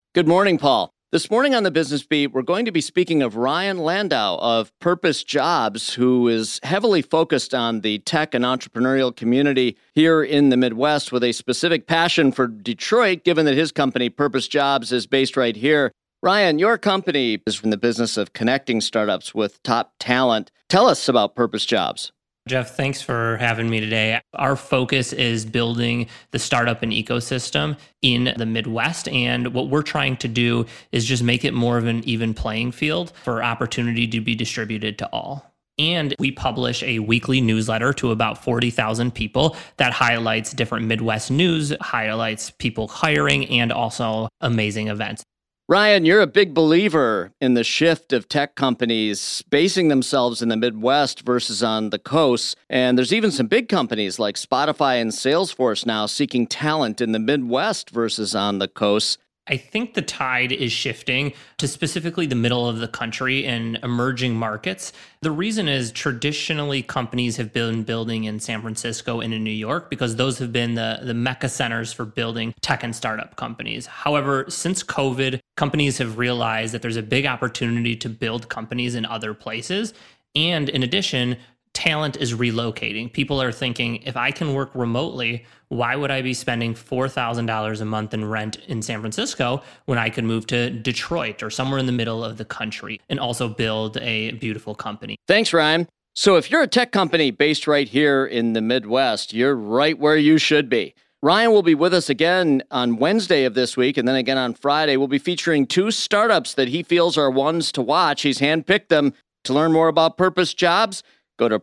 Good morning, Paul. This morning on the Business Beat, we're going to be speaking of Ryan Landau of Purpose Jobs, who is heavily focused on the tech and entrepreneurial community here in the Midwest with a specific passion for Detroit, given that his company, Purpose Jobs, is based right here. Ryan, your company is in the business of connecting startups with top talent. Tell us about Purpose Jobs. Jeff, thanks for having me today. Our focus is building the startup and ecosystem in the Midwest. And what we're trying to do is just make it more of an even playing field for opportunity to be distributed to all. And we publish a weekly newsletter to about 40,000 people that highlights different Midwest news, highlights people hiring, and also amazing events. Ryan, you're a big believer in the shift of tech companies basing themselves in the Midwest versus on the coast. And there's even some big companies like Spotify and Salesforce now seeking talent in the Midwest versus on the coast. I think the tide is shifting to specifically the middle of the country and emerging markets. The reason is traditionally companies have been building in San Francisco and in New York because those have been the mecca centers for building tech and startup companies. However, since COVID, companies have realized that there's a big opportunity to build companies in other places. And in addition, talent is relocating. People are thinking, if I can work remotely, why would I be spending $4,000 a month in rent in San Francisco when I could move to Detroit or somewhere in the middle of the country and also build a beautiful company? Thanks, Ryan. So if you're a tech company based right here in the Midwest, you're right where you should be. Ryan will be with us again on Wednesday of this week, and then again on Friday. We'll be featuring two startups that he feels are ones to watch. He's handpicked them. To learn more about Purpose Jobs, go to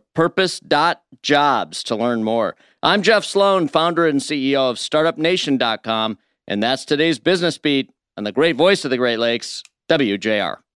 purpose.jobs to learn more. I'm Jeff Sloan, founder and CEO of StartupNation.com, and that's today's Business Beat on the great voice of the Great Lakes, WJR.